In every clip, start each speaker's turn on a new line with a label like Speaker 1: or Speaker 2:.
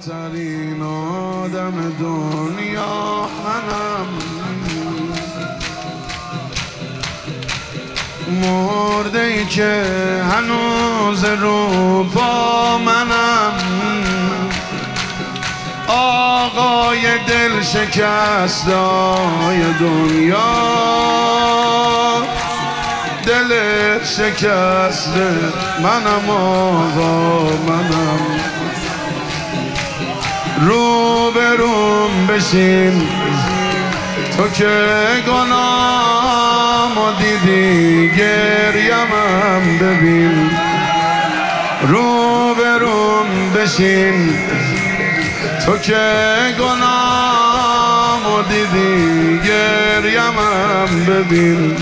Speaker 1: وفاترین آدم دنیا منم، مرده ای که هنوز رو پا منم، آقای دل شکستای دنیا، دل شکسته منم، آقا منم. روبروم بشین تو که گناهمو دیدی، گریمم ببین. روبروم بشین تو که گناهمو دیدی، گریمم ببین.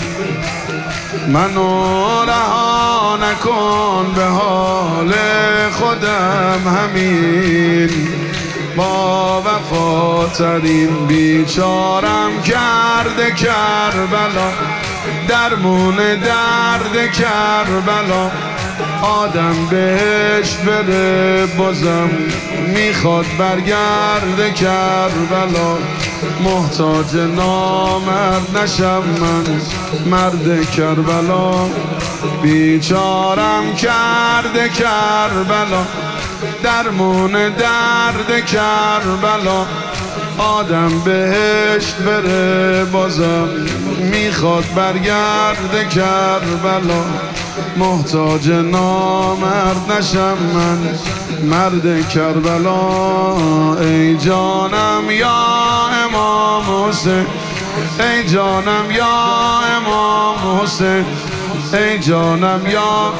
Speaker 1: منو رها نکن به حال خودم همین، با وفاترین بیچارم کرده کربلا، درمون درد کربلا. آدم بهش بره بازم میخواد برگرده کربلا، محتاج نامرد نشم من مرد کربلا. بیچارم کرده کربلا، درمون درد کربلا. آدم بهشت بره بازم میخواد برگرده کربلا، محتاج نامرد نشم من مرد کربلا. ای جانم یا امام حسین، ای جانم یا امام حسین، ای جانم یا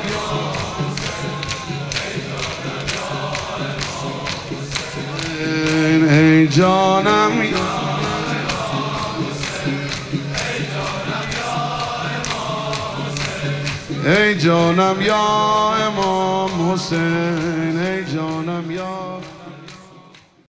Speaker 1: ای جانم، ای جانم یا امام حسین، ای جانم یا